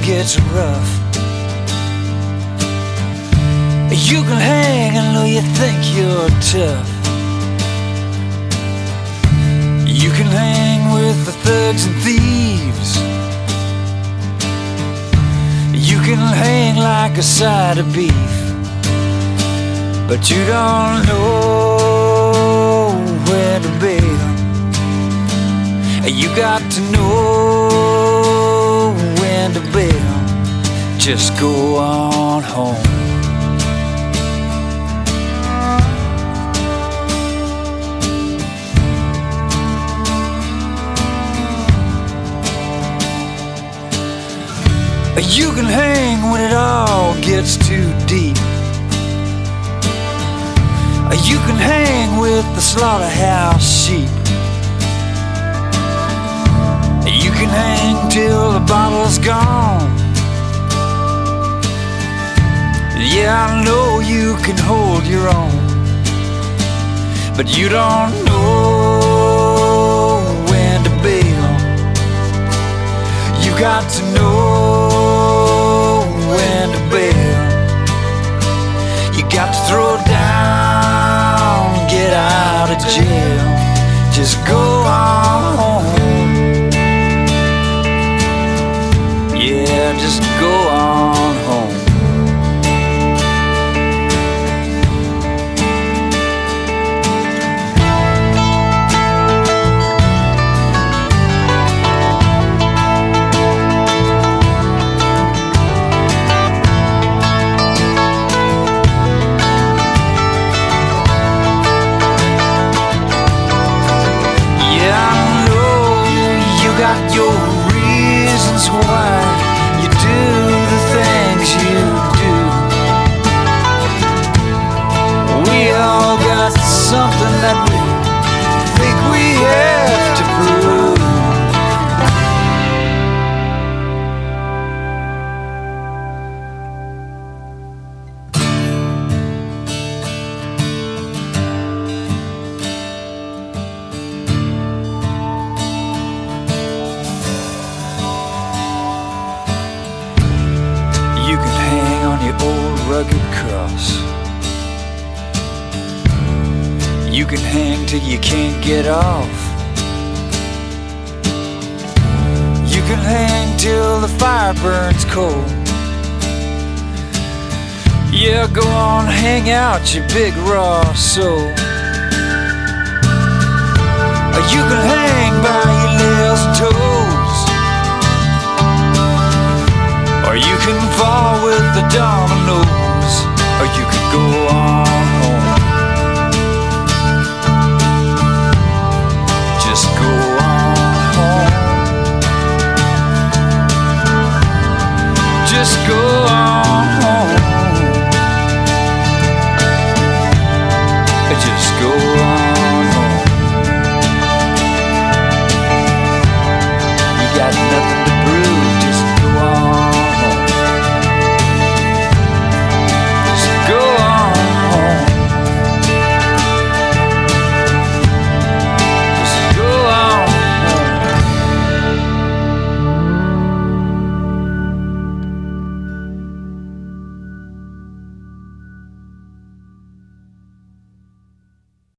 gets rough. You can hang and know you think you're tough. You can hang with the thugs and thieves. You can hang like a side of beef, but you don't know where to bail. You got to know when to bail. Just go on home. You can hang when it all gets too deep. You can hang with the slaughterhouse sheep. You can hang till the bottle's gone. Yeah, I know you can hold your own, but you don't know when to bail. You got to know when to bail. You got to throw down, get out of jail. Just go on home. Yeah, just go on home. Got your reasons why you do the things you do. We all got something that we think we have to prove. You can hang on your old rugged cross. You can hang till you can't get off. You can hang till the fire burns cold. Yeah, go on, hang out your big raw soul. You can hang by your nails and toes, or you can fall with the dominoes, or you can go on home. Just go on home. Just go on home. Just go on.